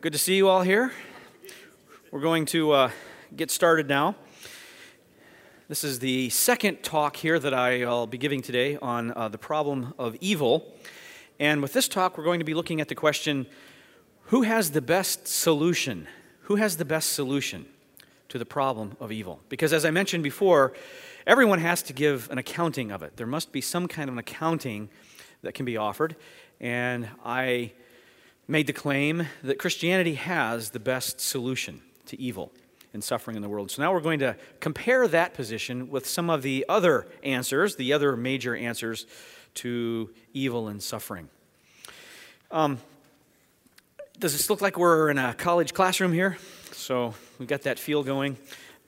Good to see you all here. We're going to get started now. This is the second talk here that I'll be giving today on the problem of evil. And with this talk, we're going to be looking at the question, who has the best solution? Who has the best solution to the problem of evil? Because as I mentioned before, everyone has to give an accounting of it. There must be some kind of an accounting that can be offered. And I made the claim that Christianity has the best solution to evil and suffering in the world. So now we're going to compare that position with some of the other answers, the other major answers to evil and suffering. Does this look like we're in a college classroom here? So we've got that feel going.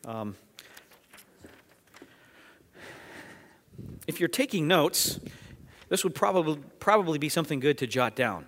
If you're taking notes, this would probably be something good to jot down.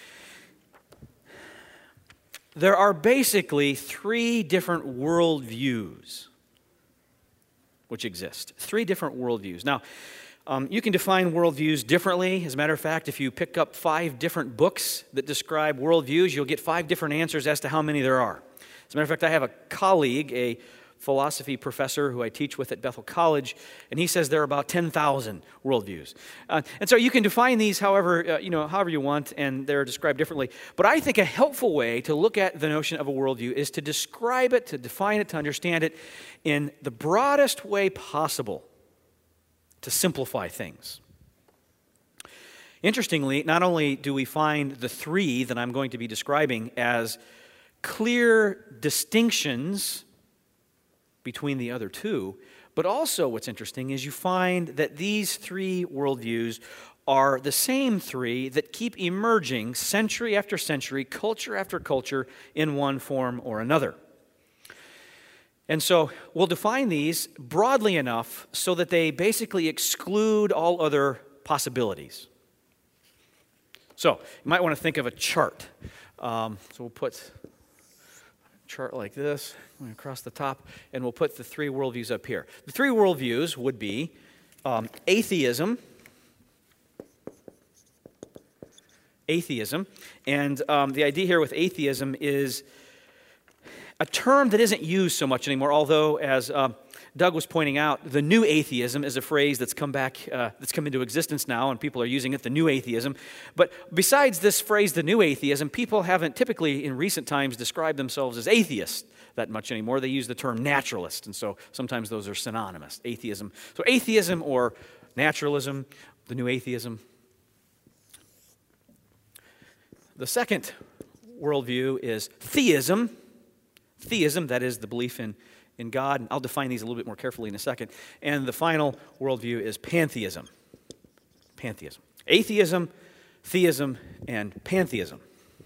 There are basically three different worldviews which exist. Three different worldviews. Now, you can define worldviews differently. As a matter of fact, if you pick up 5 different books that describe worldviews, you'll get 5 different answers as to how many there are. As a matter of fact, I have a colleague, a philosophy professor who I teach with at Bethel College, and he says there are about 10,000 worldviews. And so you can define these however you want, and they're described differently. But I think a helpful way to look at the notion of a worldview is to describe it, to define it, to understand it in the broadest way possible, to simplify things. Interestingly, not only do we find the 3 that I'm going to be describing as clear distinctions between the other 2, but also what's interesting is you find that these 3 worldviews are the same 3 that keep emerging century after century, culture after culture, in one form or another. And so we'll define these broadly enough so that they basically exclude all other possibilities. So you might want to think of a chart. So we'll put chart like this, going across the top, and we'll put the 3 worldviews up here. The 3 worldviews would be atheism, and the idea here with atheism is a term that isn't used so much anymore, although, as Doug was pointing out, the new atheism is a phrase that's come into existence now, and people are using it, the new atheism. But besides this phrase, the new atheism, people haven't typically in recent times described themselves as atheists that much anymore. They use the term naturalist, and so sometimes those are synonymous, atheism. So atheism or naturalism, the new atheism. The second worldview is theism. Theism, that is the belief in God, and I'll define these a little bit more carefully in a second. And the final worldview is pantheism. Pantheism. Atheism, theism, and pantheism.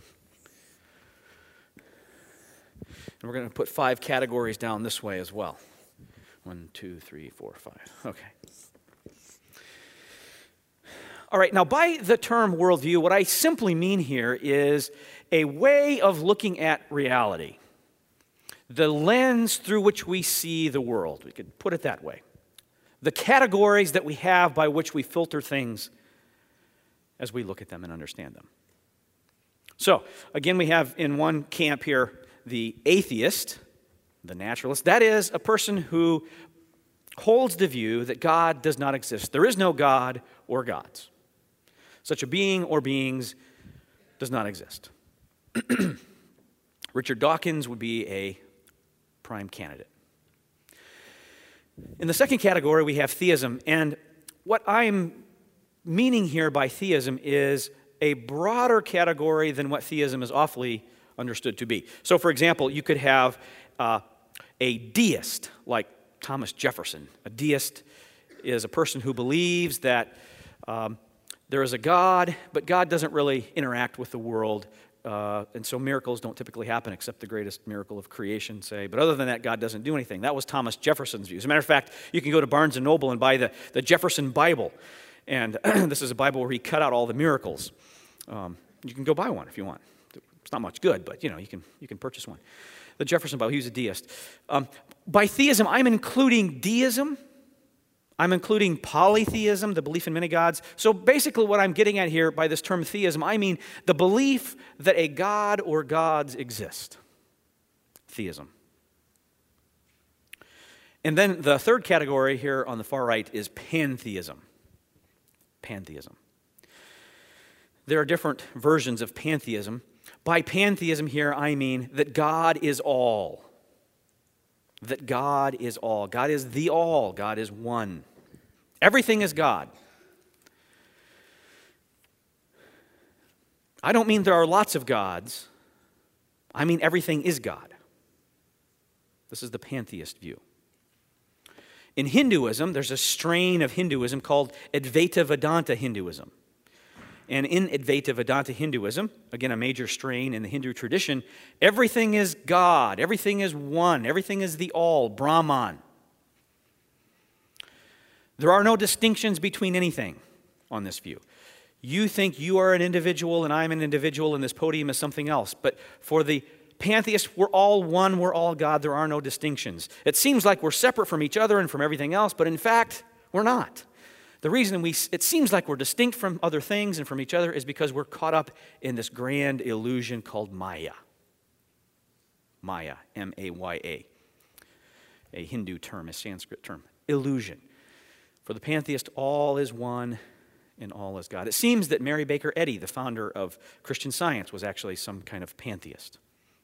And we're going to put 5 categories down this way as well. 1, 2, 3, 4, 5. Okay. All right, now by the term worldview, what I simply mean here is a way of looking at reality. The lens through which we see the world. We could put it that way. The categories that we have by which we filter things as we look at them and understand them. So, again, we have in one camp here the atheist, the naturalist. That is a person who holds the view that God does not exist. There is no God or gods. Such a being or beings does not exist. Richard Dawkins would be a prime candidate. In the second category, we have theism, and what I'm meaning here by theism is a broader category than what theism is awfully understood to be. So, for example, you could have a deist, like Thomas Jefferson. A deist is a person who believes that there is a God, but God doesn't really interact with the world. And so miracles don't typically happen except the greatest miracle of creation, say. But other than that, God doesn't do anything. That was Thomas Jefferson's view. As a matter of fact, you can go to Barnes & Noble and buy the Jefferson Bible. And this is a Bible where he cut out all the miracles. You can go buy one if you want. It's not much good, but you can purchase one. The Jefferson Bible, he was a deist. By theism, I'm including deism. I'm including polytheism, the belief in many gods. So basically what I'm getting at here by this term theism, I mean the belief that a god or gods exist. Theism. And then the third category here on the far right is pantheism. Pantheism. There are different versions of pantheism. By pantheism here, I mean that God is all. That God is all. God is the all. God is one. Everything is God. I don't mean there are lots of gods. I mean everything is God. This is the pantheist view. In Hinduism, there's a strain of Hinduism called Advaita Vedanta Hinduism. And in Advaita Vedanta Hinduism, again a major strain in the Hindu tradition, everything is God, everything is one, everything is the all, Brahman. There are no distinctions between anything on this view. You think you are an individual and I'm an individual and this podium is something else. But for the pantheist, we're all one, we're all God, there are no distinctions. It seems like we're separate from each other and from everything else, but in fact, we're not. The reason it seems like we're distinct from other things and from each other is because we're caught up in this grand illusion called Maya. Maya, M-A-Y-A. A Hindu term, a Sanskrit term. Illusion. For the pantheist, all is one and all is God. It seems that Mary Baker Eddy, the founder of Christian Science, was actually some kind of pantheist.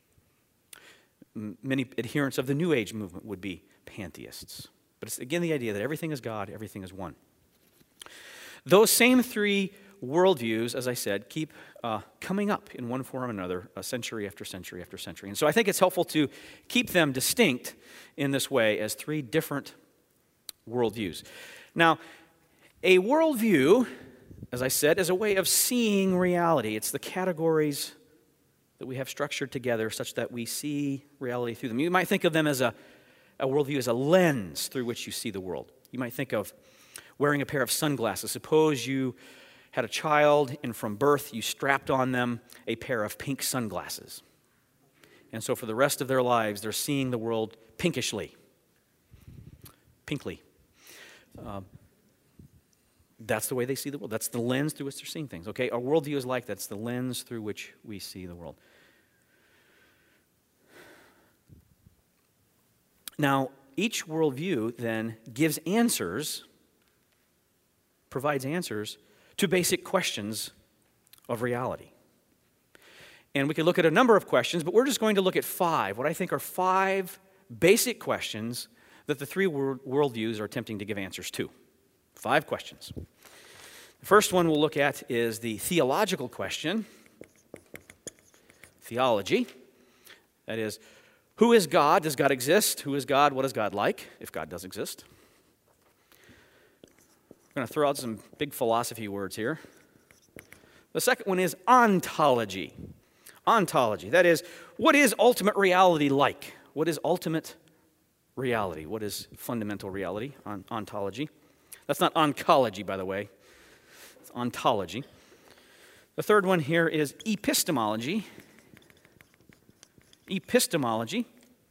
Many adherents of the New Age movement would be pantheists. But it's again the idea that everything is God, everything is one. Those same three worldviews, as I said, keep coming up in one form or another, century after century after century. And so I think it's helpful to keep them distinct in this way as three different worldviews. Now, a worldview, as I said, is a way of seeing reality. It's the categories that we have structured together such that we see reality through them. You might think of them as a worldview as a lens through which you see the world. You might think of wearing a pair of sunglasses. Suppose you had a child and from birth you strapped on them a pair of pink sunglasses. And so for the rest of their lives, they're seeing the world pinkishly. Pinkly. That's the way they see the world. That's the lens through which they're seeing things. Okay, our worldview is like that. It's the lens through which we see the world. Now, each worldview then gives answers, provides answers to basic questions of reality. And we could look at a number of questions, but we're just going to look at five, what I think are five basic questions that the three worldviews are attempting to give answers to. Five questions. The first one we'll look at is the theological question. Theology. That is, who is God? Does God exist? Who is God? What is God like, if God does exist? I'm going to throw out some big philosophy words here. The second one is ontology. Ontology. That is, what is ultimate reality like? What is ultimate reality? What is fundamental reality? Ontology. That's not oncology, by the way. It's ontology. The third one here is epistemology. Epistemology.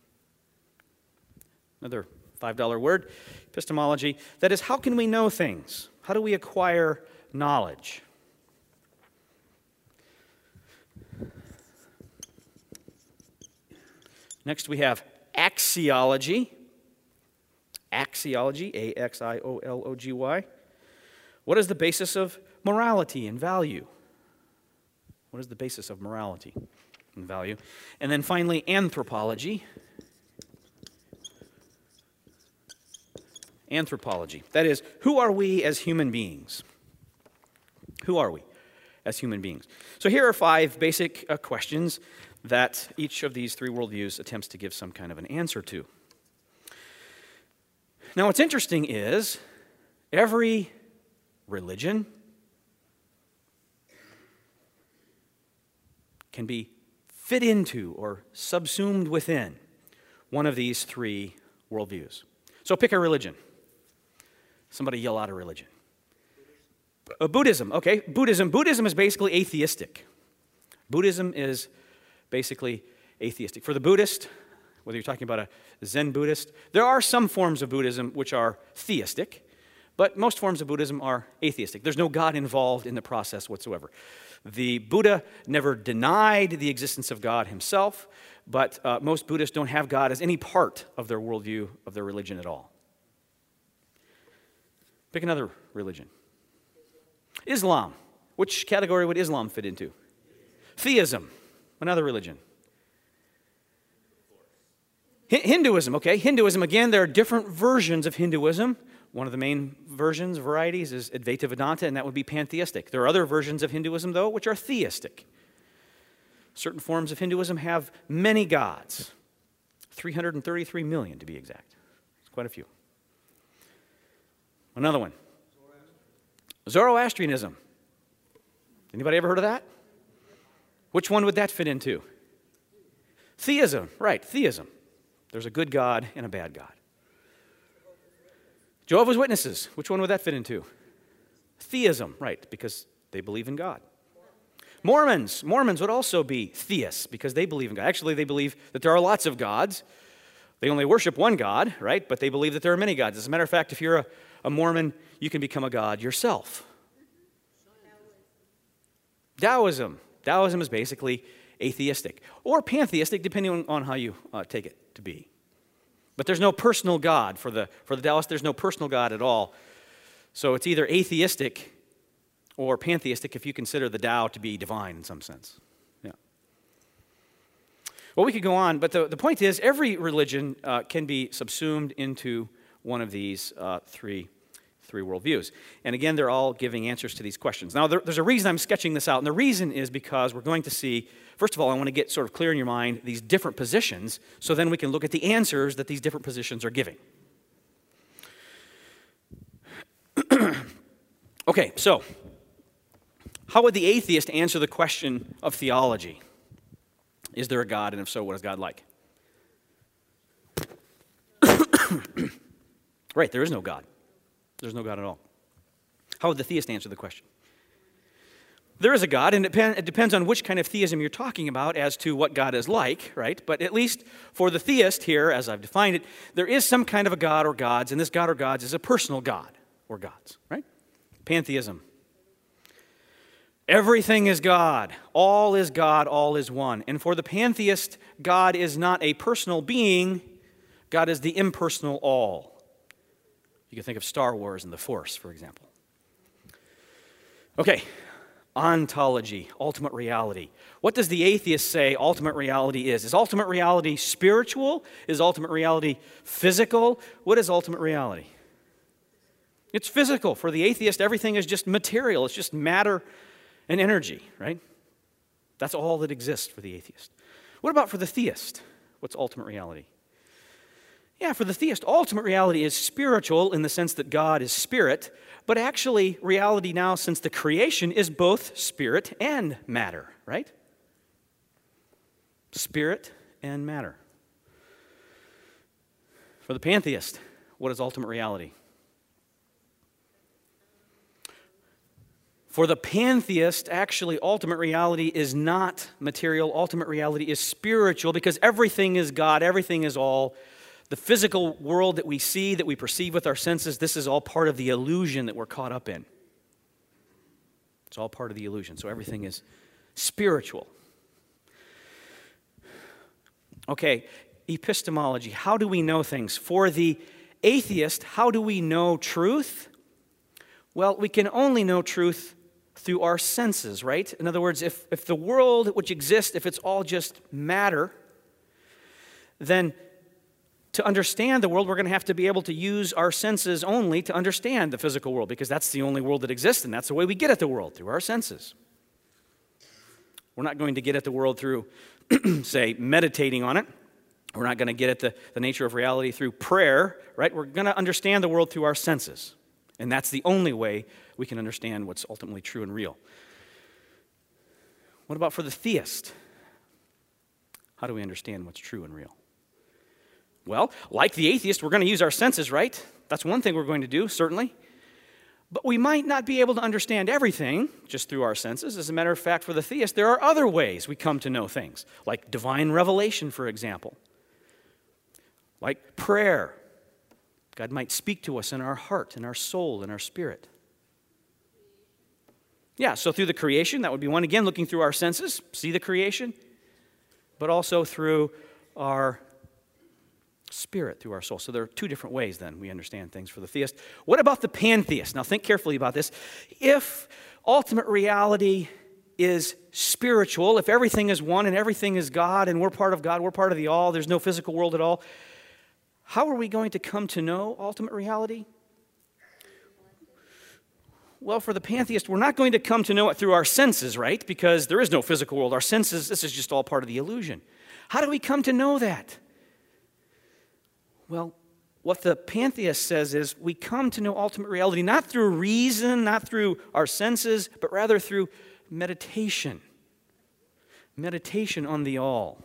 Another $5 word. Epistemology. That is, how can we know things? How do we acquire knowledge? Next we have axiology. Axiology, A-X-I-O-L-O-G-Y. What is the basis of morality and value? What is the basis of morality and value? And then finally, anthropology. Anthropology. That is, who are we as human beings? Who are we as human beings? So here are five basic questions that each of these three worldviews attempts to give some kind of an answer to. Now, what's interesting is every religion can be fit into or subsumed within one of these three worldviews. So pick a religion. Somebody yell out a religion. Buddhism, okay. Buddhism is basically atheistic. Buddhism is basically atheistic. For the Buddhist, whether you're talking about a Zen Buddhist, there are some forms of Buddhism which are theistic. But most forms of Buddhism are atheistic. There's no God involved in the process whatsoever. The Buddha never denied the existence of God himself, but most Buddhists don't have God as any part of their worldview, of their religion at all. Pick another religion. Islam. Which category would Islam fit into? Theism. Another religion. Hinduism, okay. Hinduism, again, there are different versions of Hinduism. One of the main versions, varieties, is Advaita Vedanta, and that would be pantheistic. There are other versions of Hinduism, though, which are theistic. Certain forms of Hinduism have many gods, 333 million to be exact. It's quite a few. Another one, Zoroastrianism. Anybody ever heard of that? Which one would that fit into? Theism, right, theism. There's a good God and a bad God. Jehovah's Witnesses, which one would that fit into? Theism, right, because they believe in God. Mormons would also be theists because they believe in God. Actually, they believe that there are lots of gods. They only worship one God, right, but they believe that there are many gods. As a matter of fact, if you're a Mormon, you can become a god yourself. Taoism is basically atheistic or pantheistic, depending on how you take it to be. But there's no personal God. For the Taoists, there's no personal God at all. So it's either atheistic or pantheistic if you consider the Tao to be divine in some sense. Yeah. Well, we could go on, but the point is every religion can be subsumed into one of these three worldviews. And again, they're all giving answers to these questions. Now, there's a reason I'm sketching this out, and the reason is because we're going to see, first of all, I want to get sort of clear in your mind these different positions, so then we can look at the answers that these different positions are giving. Okay, so how would the atheist answer the question of theology? Is there a God, and if so, what is God like? Right, there is no God. There's no God at all. How would the theist answer the question? There is a God, and it depends on which kind of theism you're talking about as to what God is like, right? But at least for the theist here, as I've defined it, there is some kind of a God or gods, and this God or gods is a personal God or gods, right? Pantheism. Everything is God. All is God. All is one. And for the pantheist, God is not a personal being. God is the impersonal all. You can think of Star Wars and the Force, for example. Okay, ontology, ultimate reality. What does the atheist say ultimate reality is? Is ultimate reality spiritual? Is ultimate reality physical? What is ultimate reality? It's physical. For the atheist, everything is just material. It's just matter and energy, right? That's all that exists for the atheist. What about for the theist? What's ultimate reality? Yeah, for the theist, ultimate reality is spiritual in the sense that God is spirit, but actually reality now, since the creation, is both spirit and matter, right? Spirit and matter. For the pantheist, what is ultimate reality? For the pantheist, actually, ultimate reality is not material. Ultimate reality is spiritual because everything is God, everything is all. The physical world that we see, that we perceive with our senses, this is all part of the illusion that we're caught up in. It's all part of the illusion. So everything is spiritual. Okay, epistemology. How do we know things? For the atheist, how do we know truth? Well, we can only know truth through our senses, right? In other words, if the world which exists, if it's all just matter, then to understand the world, we're going to have to be able to use our senses only to understand the physical world, because that's the only world that exists, and that's the way we get at the world, through our senses. We're not going to get at the world through, say, meditating on it. We're not going to get at the nature of reality through prayer, right? We're going to understand the world through our senses, and that's the only way we can understand what's ultimately true and real. What about for the theist? How do we understand what's true and real? Well, like the atheist, we're going to use our senses, right? That's one thing we're going to do, certainly. But we might not be able to understand everything just through our senses. As a matter of fact, for the theist, there are other ways we come to know things, like divine revelation, for example, like prayer, God might speak to us in our heart, in our soul, in our spirit. Yeah, so through the creation, that would be one. Again, looking through our senses, see the creation, but also through our spirit, through our soul. So there are two different ways then we understand things for the theist. What about the pantheist? Now think carefully about this. If ultimate reality is spiritual, if everything is one and everything is God and we're part of God, we're part of the all, there's no physical world at all, how are we going to come to know ultimate reality? Well, for the pantheist, we're not going to come to know it through our senses, right? Because there is no physical world. Our senses, this is just all part of the illusion. How do we come to know that? Well, what the pantheist says is we come to know ultimate reality not through reason, not through our senses, but rather through meditation. Meditation on the all.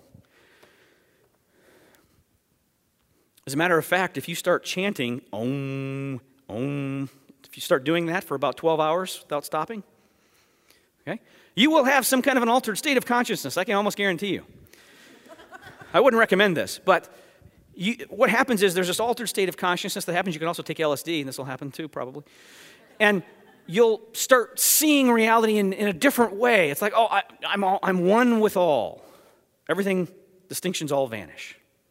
As a matter of fact, if you start chanting, Om, Om, if you start doing that for about 12 hours without stopping, okay, you will have some kind of an altered state of consciousness. I can almost guarantee you. I wouldn't recommend this, but what happens is there's this altered state of consciousness that happens. You can also take LSD, and this will happen too, probably. And you'll start seeing reality in a different way. It's like, oh, I'm one with all. Everything, distinctions all vanish.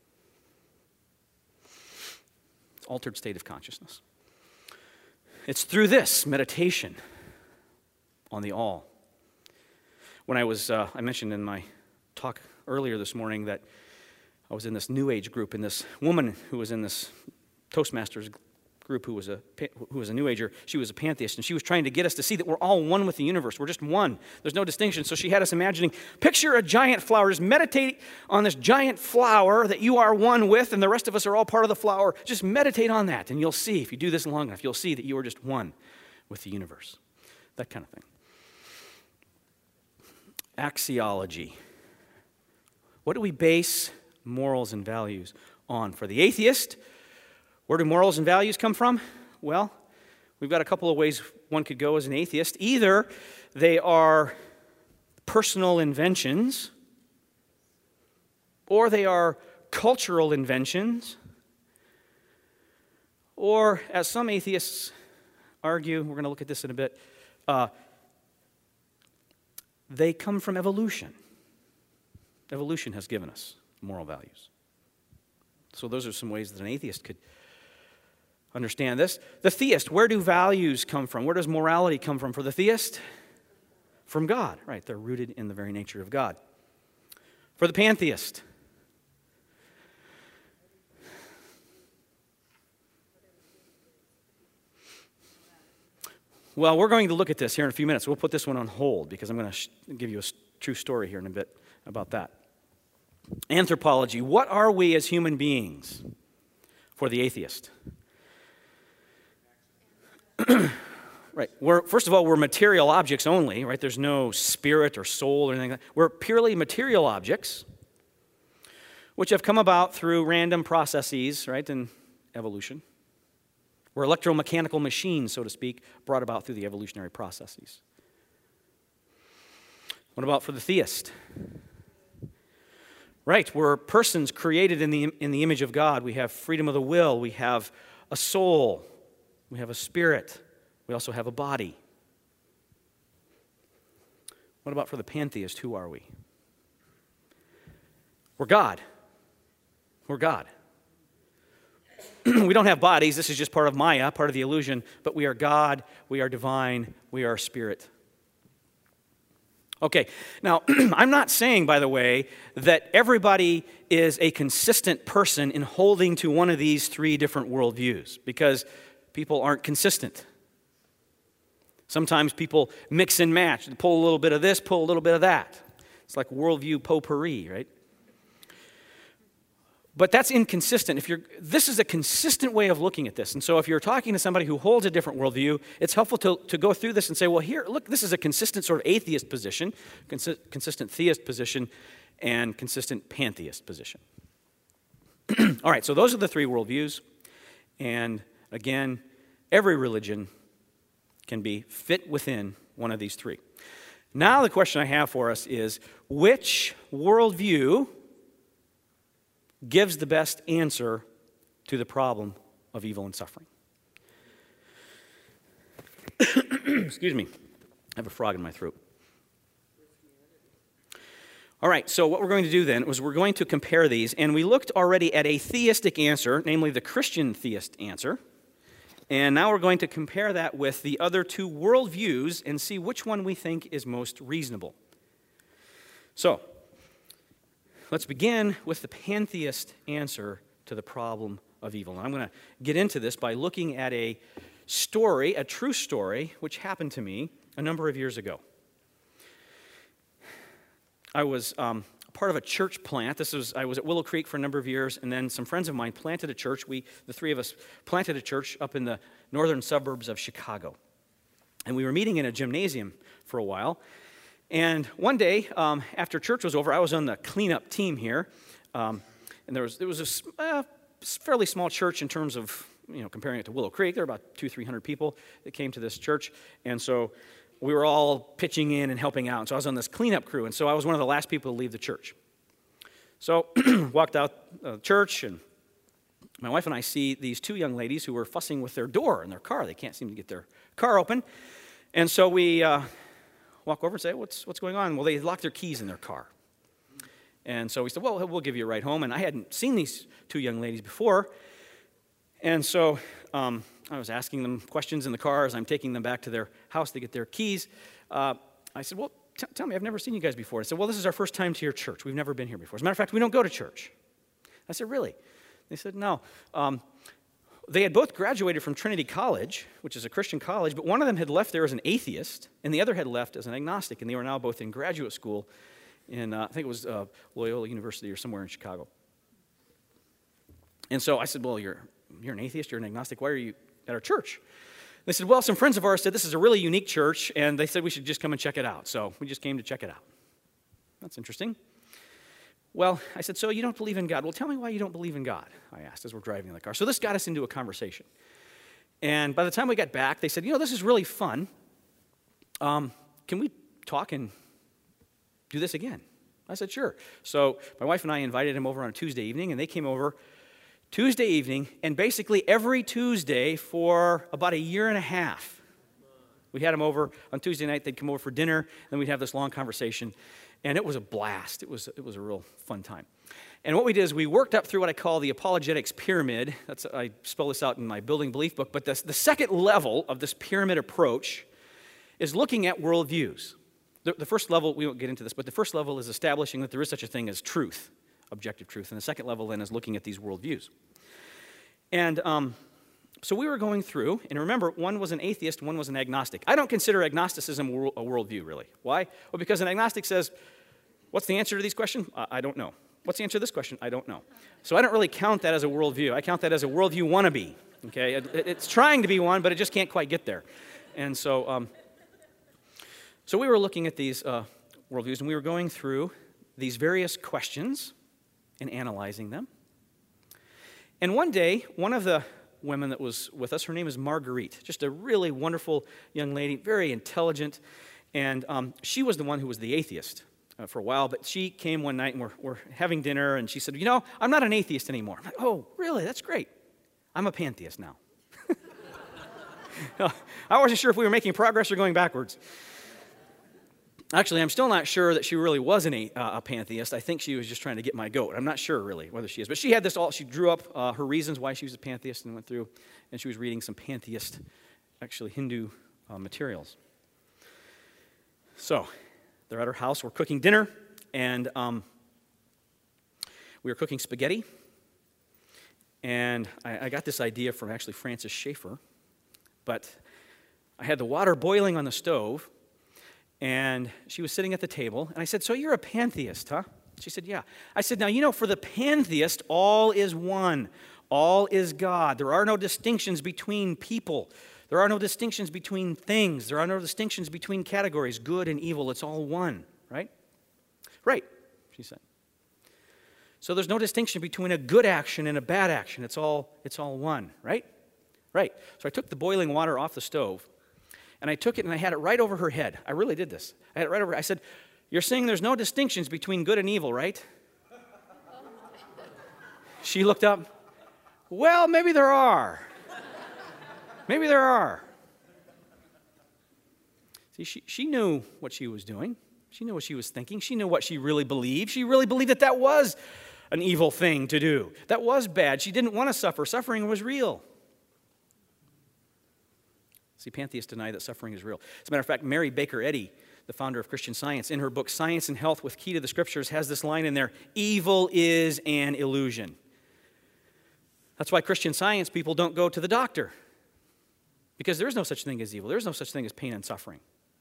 It's altered state of consciousness. It's through this meditation on the all. When I mentioned in my talk earlier this morning that I was in this New Age group, and this woman who was in this Toastmasters group who was a New Ager, she was a pantheist, and she was trying to get us to see that we're all one with the universe. We're just one. There's no distinction. So she had us imagining, picture a giant flower. Just meditate on this giant flower that you are one with, and the rest of us are all part of the flower. Just meditate on that, and you'll see, if you do this long enough, you'll see that you are just one with the universe. That kind of thing. Axiology. What do we base morals and values on? For the atheist, where do morals and values come from? Well, we've got a couple of ways one could go as an atheist. Either they are personal inventions, or they are cultural inventions, or, as some atheists argue, we're going to look at this in a bit, they come from evolution. Evolution has given us moral values. So those are some ways that an atheist could understand this. The theist, where do values come from? Where does morality come from for the theist? From God, right? They're rooted in the very nature of God. For the pantheist, well, we're going to look at this here in a few minutes. We'll put this one on hold because I'm going to give you a true story here in a bit about that. Anthropology. What are we as human beings for the atheist? Right. First of all, we're material objects only, right? There's no spirit or soul or anything like that. We're purely material objects, which have come about through random processes, right, in evolution. We're electromechanical machines, so to speak, brought about through the evolutionary processes. What about for the theist? Right, we're persons created in the image of God. We have freedom of the will. We have a soul. We have a spirit. We also have a body. What about for the pantheist? Who are we? We're God. We're God. We don't have bodies. This is just part of Maya, part of the illusion. But we are God. We are divine. We are spirit. Okay, now, I'm not saying, by the way, that everybody is a consistent person in holding to one of these three different worldviews, because people aren't consistent. Sometimes people mix and match, pull a little bit of this, pull a little bit of that. It's like worldview potpourri, right? But that's inconsistent. This is a consistent way of looking at this. And so if you're talking to somebody who holds a different worldview, it's helpful to go through this and say, well, here, look, this is a consistent sort of atheist position, consistent theist position, and consistent pantheist position. All right, so those are the three worldviews. And again, every religion can be fit within one of these three. Now the question I have for us is, which worldview gives the best answer to the problem of evil and suffering. Excuse me. I have a frog in my throat. All right, so what we're going to do then is we're going to compare these, and we looked already at a theistic answer, namely the Christian theist answer, and now we're going to compare that with the other two worldviews and see which one we think is most reasonable. So, let's begin with the pantheist answer to the problem of evil. And I'm going to get into this by looking at a story, a true story, which happened to me a number of years ago. I was part of a church plant. I was at Willow Creek for a number of years, and then some friends of mine planted a church. The three of us planted a church up in the northern suburbs of Chicago. And we were meeting in a gymnasium for a while. And one day, after church was over, I was on the cleanup team here. And it was a fairly small church in terms of, comparing it to Willow Creek. There were about 200-300 people that came to this church. And so we were all pitching in and helping out. And so I was on this cleanup crew, and so I was one of the last people to leave the church. So walked out the church, and my wife and I see these two young ladies who were fussing with their door in their car. They can't seem to get their car open. And so we walk over and say, what's going on? Well, they locked their keys in their car. And so we said, well, we'll give you a ride home. And I hadn't seen these two young ladies before. And so I was asking them questions in the car as I'm taking them back to their house to get their keys. I said, well, tell me, I've never seen you guys before. I said, well, this is our first time to your church. We've never been here before. As a matter of fact, we don't go to church. I said, really? They said, no. They had both graduated from Trinity College, which is a Christian college, but one of them had left there as an atheist, and the other had left as an agnostic, and they were now both in graduate school in, I think it was Loyola University or somewhere in Chicago. And so I said, well, you're an atheist, you're an agnostic, why are you at our church? They said, well, some friends of ours said this is a really unique church, and they said we should just come and check it out. So we just came to check it out. That's interesting. Well, I said, so you don't believe in God. Well, tell me why you don't believe in God, I asked as we're driving in the car. So this got us into a conversation. And by the time we got back, they said, this is really fun. Can we talk and do this again? I said, sure. So my wife and I invited him over on a Tuesday evening, and they came over Tuesday evening, and basically every Tuesday for about a year and a half. We had them over on Tuesday night. They'd come over for dinner, and we'd have this long conversation, and it was a blast. It was a real fun time. And what we did is we worked up through what I call the apologetics pyramid. I spell this out in my building belief book, but the second level of this pyramid approach is looking at worldviews. The first level, we won't get into this, but the first level is establishing that there is such a thing as truth, objective truth. And the second level then is looking at these worldviews. And so we were going through, and remember, one was an atheist, one was an agnostic. I don't consider agnosticism a worldview, really. Why? Well, because an agnostic says, what's the answer to these questions? I don't know. What's the answer to this question? I don't know. So I don't really count that as a worldview. I count that as a worldview wannabe. Okay, it's trying to be one, but it just can't quite get there. And so, so we were looking at these worldviews, and we were going through these various questions and analyzing them. And one day, one of the women that was with us, her name is Marguerite, just a really wonderful young lady, very intelligent, and she was the one who was the atheist for a while, but she came one night, and we're having dinner, and she said, I'm not an atheist anymore. I'm like, oh, really? That's great. I'm a pantheist now. I wasn't sure if we were making progress or going backwards. Actually, I'm still not sure that she really was a pantheist. I think she was just trying to get my goat. I'm not sure really whether she is. But she had this she drew up her reasons why she was a pantheist and went through, and she was reading some pantheist, actually Hindu materials. So they're at her house. We're cooking dinner, and we were cooking spaghetti. And I got this idea from actually Francis Schaeffer. But I had the water boiling on the stove, and she was sitting at the table, and I said, so you're a pantheist, huh? She said, yeah. I said, now, for the pantheist, all is one. All is God. There are no distinctions between people. There are no distinctions between things. There are no distinctions between categories, good and evil. It's all one, right? Right, she said. So there's no distinction between a good action and a bad action. It's all one, right? Right. So I took the boiling water off the stove, and I took it and I had it right over her head. I really did this. I had it right over. I said, you're saying there's no distinctions between good and evil, right? She looked up. Well, maybe there are. Maybe there are. See, she knew what she was doing. She knew what she was thinking. She knew what she really believed. She really believed that that was an evil thing to do. That was bad. She didn't want to suffer. Suffering was real. See, pantheists deny that suffering is real. As a matter of fact, Mary Baker Eddy, the founder of Christian Science, in her book Science and Health with Key to the Scriptures, has this line in there: evil is an illusion. That's why Christian Science people don't go to the doctor, because there is no such thing as evil. There is no such thing as pain and suffering.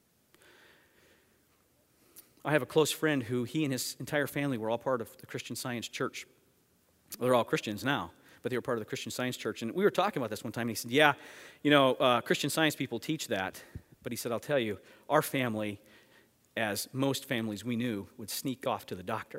I have a close friend who he and his entire family were all part of the Christian Science Church. Well, they're all Christians now, but they were part of the Christian Science Church. And we were talking about this one time, and he said, yeah, Christian Science people teach that. But he said, I'll tell you, our family, as most families we knew, would sneak off to the doctor.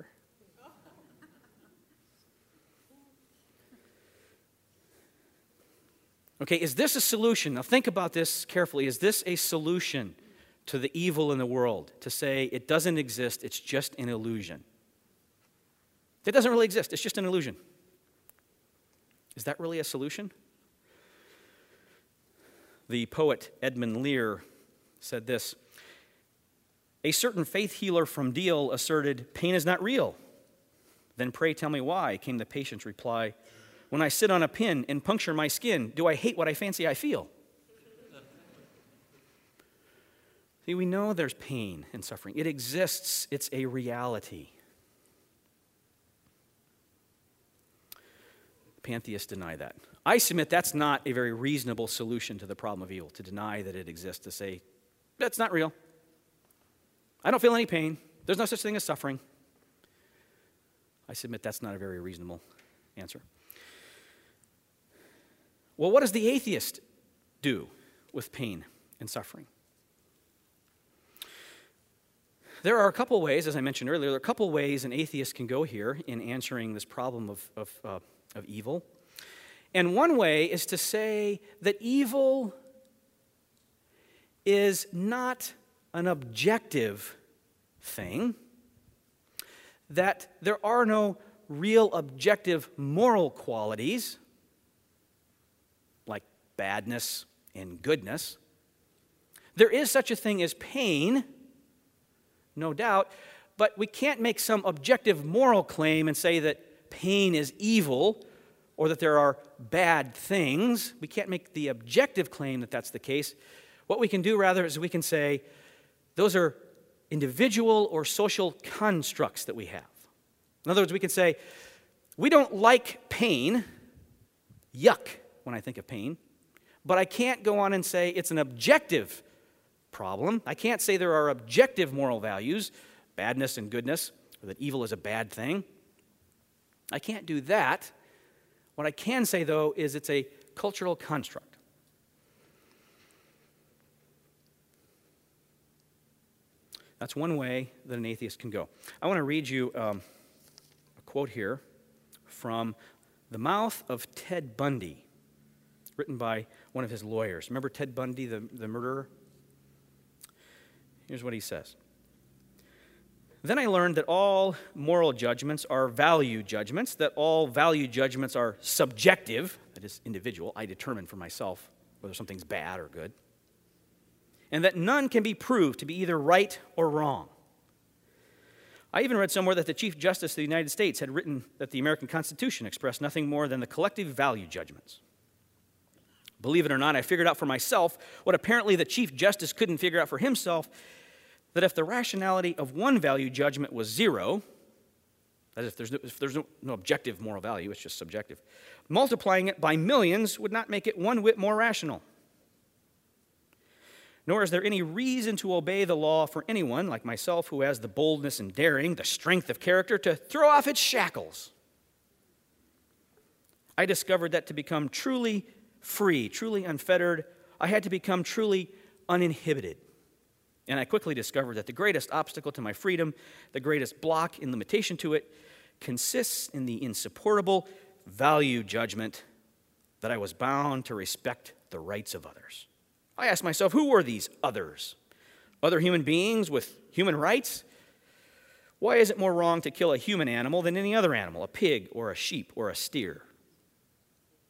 Okay, is this a solution? Now think about this carefully. Is this a solution to the evil in the world, to say it doesn't exist, it's just an illusion? It doesn't really exist, it's just an illusion. Is that really a solution? The poet Edmund Lear said this: a certain faith healer from Deal asserted, pain is not real. Then pray tell me why, came the patient's reply. When I sit on a pin and puncture my skin, do I hate what I fancy I feel? See, we know there's pain and suffering. It exists. It's a reality. Pantheists deny that. I submit that's not a very reasonable solution to the problem of evil, to deny that it exists, to say, that's not real. I don't feel any pain. There's no such thing as suffering. I submit that's not a very reasonable answer. Well, what does the atheist do with pain and suffering? There are a couple ways, as I mentioned earlier, there are a couple ways an atheist can go here in answering this problem of evil. And one way is to say that evil is not an objective thing, that there are no real objective moral qualities like badness and goodness. There is such a thing as pain, no doubt, but we can't make some objective moral claim and say that pain is evil or that there are bad things. We can't make the objective claim that that's the case. What we can do, rather, is we can say those are individual or social constructs that we have. In other words, we can say, we don't like pain, yuck, when I think of pain, but I can't go on and say it's an objective problem. I can't say there are objective moral values, badness and goodness, or that evil is a bad thing. I can't do that. What I can say, though, is it's a cultural construct. That's one way that an atheist can go. I want to read you a quote here from the mouth of Ted Bundy, written by one of his lawyers. Remember Ted Bundy, the murderer? Here's what he says. Then I learned that all moral judgments are value judgments, that all value judgments are subjective, that is individual. I determine for myself whether something's bad or good. And that none can be proved to be either right or wrong. I even read somewhere that the Chief Justice of the United States had written that the American Constitution expressed nothing more than the collective value judgments. Believe it or not, I figured out for myself what apparently the Chief Justice couldn't figure out for himself, that if the rationality of one value judgment was zero, that is, if there's no objective moral value, it's just subjective, multiplying it by millions would not make it one whit more rational. Nor is there any reason to obey the law for anyone like myself who has the boldness and daring, the strength of character to throw off its shackles. I discovered that to become truly free, truly unfettered, I had to become truly uninhibited. And I quickly discovered that the greatest obstacle to my freedom, the greatest block in limitation to it, consists in the insupportable value judgment that I was bound to respect the rights of others. I asked myself, who were these others? Other human beings with human rights? Why is it more wrong to kill a human animal than any other animal, a pig or a sheep or a steer?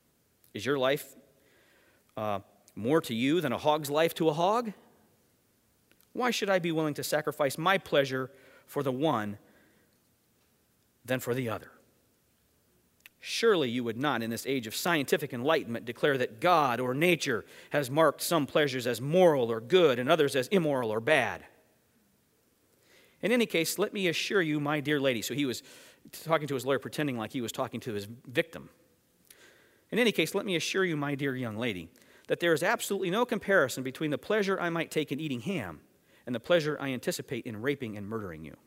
Is your life more to you than a hog's life to a hog? Why should I be willing to sacrifice my pleasure for the one than for the other? Surely you would not, in this age of scientific enlightenment, declare that God or nature has marked some pleasures as moral or good and others as immoral or bad. In any case, let me assure you, my dear lady, so he was talking to his lawyer pretending like he was talking to his victim. In any case, let me assure you, my dear young lady, that there is absolutely no comparison between the pleasure I might take in eating ham and the pleasure I anticipate in raping and murdering you.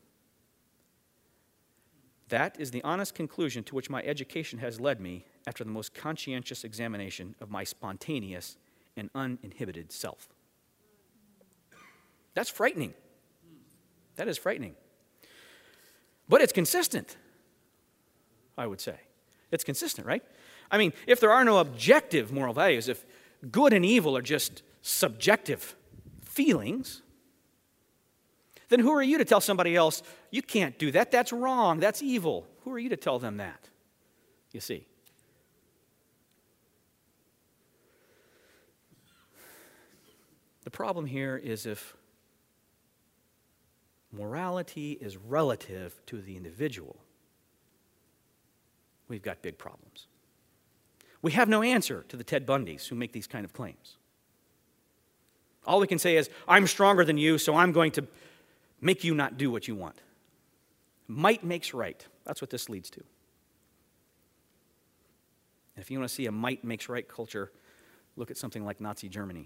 That is the honest conclusion to which my education has led me after the most conscientious examination of my spontaneous and uninhibited self. That's frightening. That is frightening. But it's consistent, I would say. It's consistent, right? I mean, if there are no objective moral values, if good and evil are just subjective feelings, then who are you to tell somebody else, you can't do that, that's wrong, that's evil? Who are you to tell them that? You see. The problem here is if morality is relative to the individual, we've got big problems. We have no answer to the Ted Bundys who make these kind of claims. All we can say is, I'm stronger than you, so I'm going to make you not do what you want. Might makes right. That's what this leads to. And if you want to see a might makes right culture, look at something like Nazi Germany.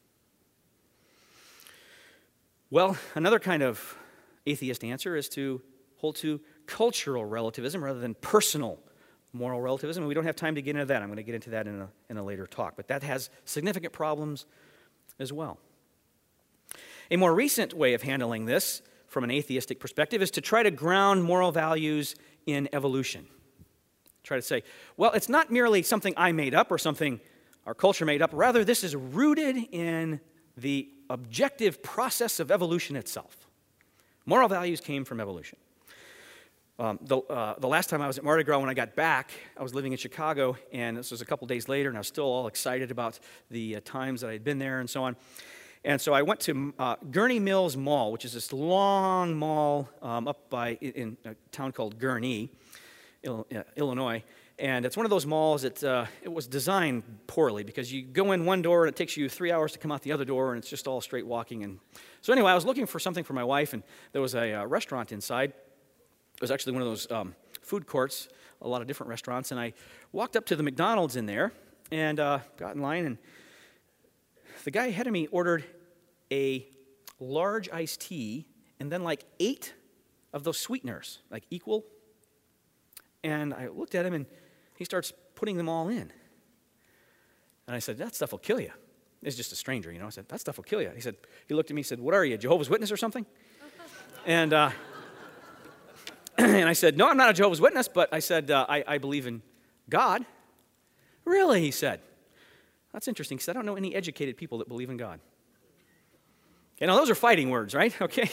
Well, another kind of atheist answer is to hold to cultural relativism rather than personal moral relativism. And we don't have time to get into that. I'm going to get into that in a later talk. But that has significant problems as well. A more recent way of handling this from an atheistic perspective is to try to ground moral values in evolution. Try to say, well, it's not merely something I made up or something our culture made up. Rather, this is rooted in the objective process of evolution itself. Moral values came from evolution. The last time I was at Mardi Gras, when I got back, I was living in Chicago, and this was a couple days later, and I was still all excited about the times that I had been there and so on. And so I went to Gurnee Mills Mall, which is this long mall up in a town called Gurnee, Illinois. And it's one of those malls that it was designed poorly because you go in one door and it takes you 3 hours to come out the other door, and it's just all straight walking. And so anyway, I was looking for something for my wife, and there was a restaurant inside. It was actually one of those food courts, a lot of different restaurants. And I walked up to the McDonald's in there and got in line, and the guy ahead of me ordered a large iced tea and then like 8 of those sweeteners, like equal. And I looked at him, and he starts putting them all in. And I said, that stuff will kill you. It's just a stranger, you know. I said, that stuff will kill you. He looked at me and said, what are you, Jehovah's Witness or something? And and I said, no, I'm not a Jehovah's Witness, but I said, I believe in God. Really, he said. That's interesting, because I don't know any educated people that believe in God. You know, those are fighting words, right? Okay.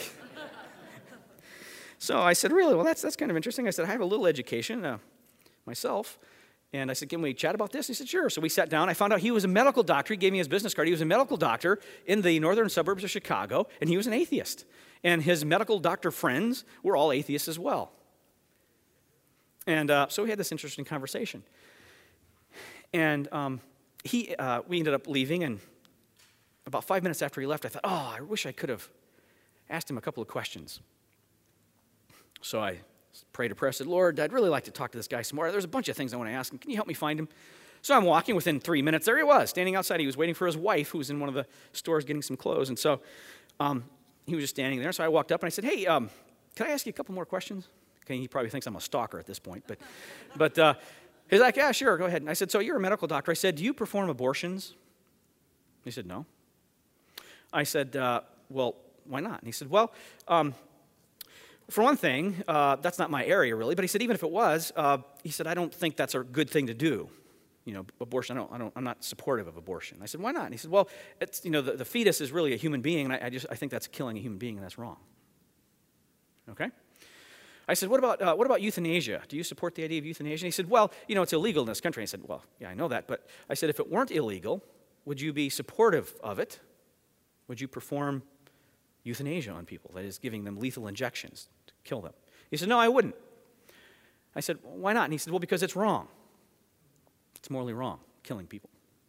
So I said, really? Well, that's kind of interesting. I said, I have a little education myself. And I said, can we chat about this? He said, sure. So we sat down. I found out he was a medical doctor. He gave me his business card. He was a medical doctor in the northern suburbs of Chicago, and he was an atheist. And his medical doctor friends were all atheists as well. And so we had this interesting conversation. And we ended up leaving, and about 5 minutes after he left, I thought, I wish I could have asked him a couple of questions. So I prayed a prayer, said, Lord, I'd really like to talk to this guy some more. There's a bunch of things I want to ask him. Can you help me find him? So I'm walking. Within 3 minutes, there he was, standing outside. He was waiting for his wife, who was in one of the stores getting some clothes. And so he was just standing there. So I walked up, and I said, hey, can I ask you a couple more questions? Okay, he probably thinks I'm a stalker at this point. But he's like, yeah, sure, go ahead. And I said, so you're a medical doctor. I said, do you perform abortions? He said, no. I said, well, why not? And he said, well, for one thing, that's not my area really. But he said, even if it was, he said, I don't think that's a good thing to do. You know, abortion. I'm not supportive of abortion. I said, why not? And he said, well, it's the fetus is really a human being, and I think that's killing a human being, and that's wrong. Okay. I said, what about euthanasia? Do you support the idea of euthanasia? And he said, well, it's illegal in this country. I said, well, yeah, I know that. But I said, if it weren't illegal, would you be supportive of it? Would you perform euthanasia on people, that is, giving them lethal injections to kill them? He said, no, I wouldn't. I said, why not? And he said, well, because it's wrong. It's morally wrong, killing people.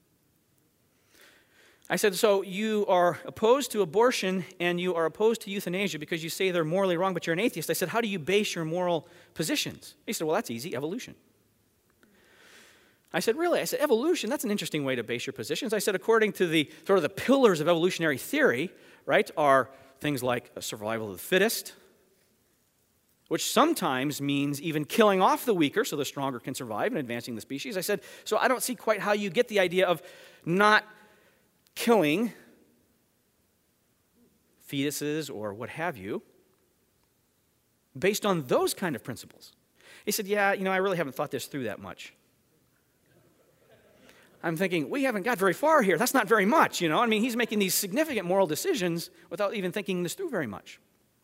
I said, so you are opposed to abortion and you are opposed to euthanasia because you say they're morally wrong, but you're an atheist. I said, how do you base your moral positions? He said, well, that's easy, evolution. I said, really? I said, evolution, that's an interesting way to base your positions. I said, according to the sort of the pillars of evolutionary theory, right, are things like survival of the fittest, which sometimes means even killing off the weaker so the stronger can survive and advancing the species. I said, so I don't see quite how you get the idea of not killing fetuses or what have you based on those kind of principles. He said, yeah, I really haven't thought this through that much. I'm thinking, we haven't got very far here. That's not very much, I mean, he's making these significant moral decisions without even thinking this through very much.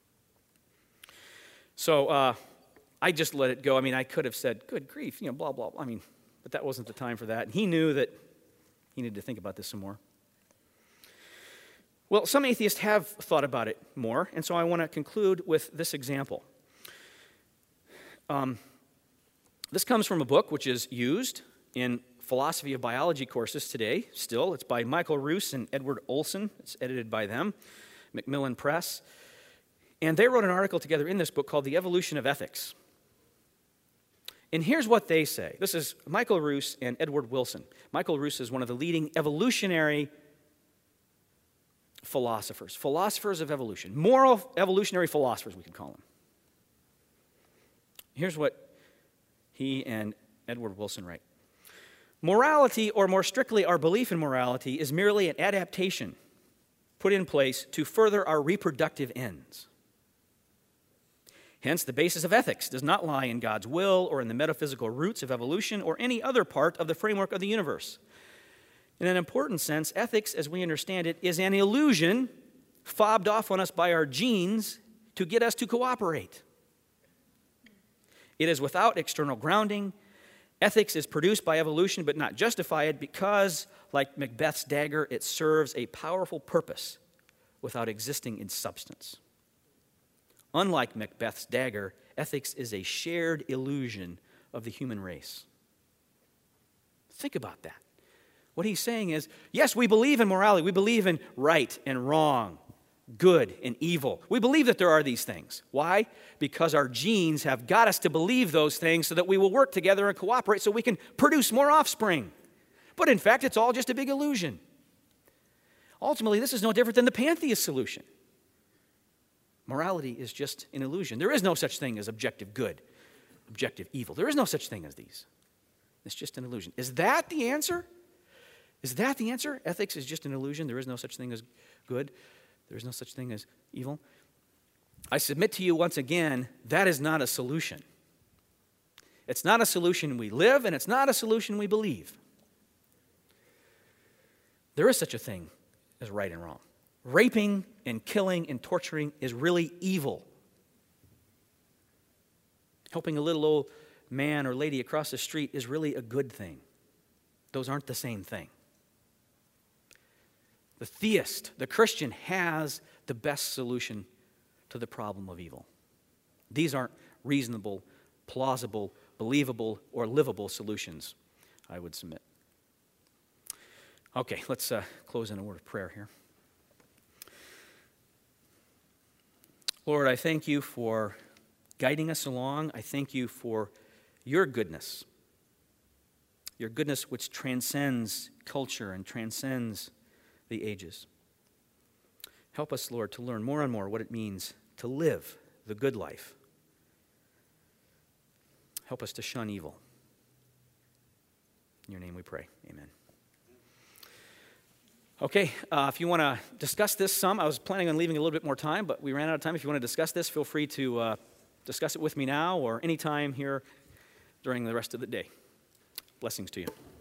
So I just let it go. I mean, I could have said, good grief, blah, blah, blah. I mean, but that wasn't the time for that. And he knew that he needed to think about this some more. Well, some atheists have thought about it more, and so I want to conclude with this example. This comes from a book which is used in philosophy of biology courses today, still. It's by Michael Ruse and Edward Olson. It's edited by them, Macmillan Press. And they wrote an article together in this book called The Evolution of Ethics. And here's what they say. This is Michael Ruse and Edward Wilson. Michael Ruse is one of the leading evolutionary philosophers of evolution, moral evolutionary philosophers, we could call them. Here's what he and Edward Wilson write. Morality, or more strictly our belief in morality, is merely an adaptation put in place to further our reproductive ends. Hence, the basis of ethics does not lie in God's will or in the metaphysical roots of evolution or any other part of the framework of the universe. In an important sense, ethics, as we understand it, is an illusion fobbed off on us by our genes to get us to cooperate. It is without external grounding. Ethics is produced by evolution but not justified because, like Macbeth's dagger, it serves a powerful purpose without existing in substance. Unlike Macbeth's dagger, ethics is a shared illusion of the human race. Think about that. What he's saying is, yes, we believe in morality. We believe in right and wrong, good and evil. We believe that there are these things. Why? Because our genes have got us to believe those things so that we will work together and cooperate so we can produce more offspring. But in fact, it's all just a big illusion. Ultimately, this is no different than the pantheist solution. Morality is just an illusion. There is no such thing as objective good, objective evil. There is no such thing as these. It's just an illusion. Is that the answer? Is that the answer? Ethics is just an illusion. There is no such thing as good. There is no such thing as evil. I submit to you once again, that is not a solution. It's not a solution we live, and it's not a solution we believe. There is such a thing as right and wrong. Raping and killing and torturing is really evil. Helping a little old man or lady across the street is really a good thing. Those aren't the same thing. The theist, the Christian, has the best solution to the problem of evil. These aren't reasonable, plausible, believable, or livable solutions, I would submit. Okay, let's close in a word of prayer here. Lord, I thank you for guiding us along. I thank you for your goodness which transcends culture and transcends the ages. Help us, Lord, to learn more and more what it means to live the good life. Help us to shun evil. In your name we pray. Amen. Okay, if you want to discuss this some, I was planning on leaving a little bit more time, but we ran out of time. If you want to discuss this, feel free to discuss it with me now or anytime here during the rest of the day. Blessings to you.